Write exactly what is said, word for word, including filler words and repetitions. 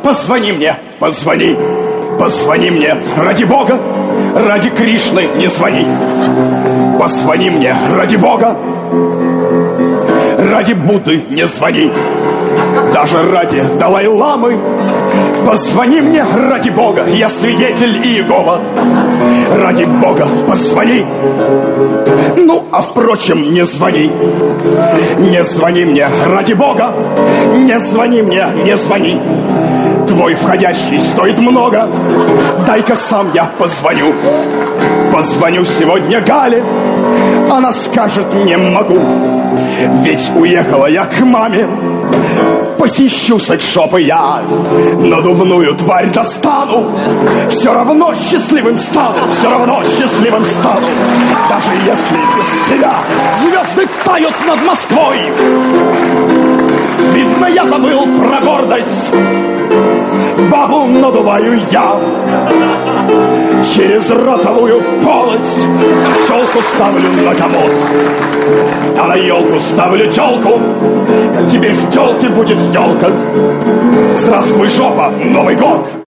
позвони мне, позвони. Позвони мне, ради Бога, ради Кришны не звони. Позвони мне, ради Бога, ради Будды не звони. Даже ради Далай-ламы позвони мне, ради Бога, я свидетель Иегова. Ради Бога позвони. Ну, а впрочем, не звони. Не звони мне, ради Бога. Не звони мне, не звони. Твой входящий стоит много. Дай-ка сам я позвоню. Позвоню сегодня Гале. Она скажет: не могу. Ведь уехала я к маме. Посещу секс-шоп и я надувную тварь достану. Все равно счастливым стану. Все равно счастливым стану. Даже если без тебя звезды тают над Москвой. Видно, я забыл про гордость. Бабу надуваю я через ротовую полость. Челку ставлю на комод, а на елку ставлю челку. Теперь в телке будет елка. Здравствуй, жопа, Новый год.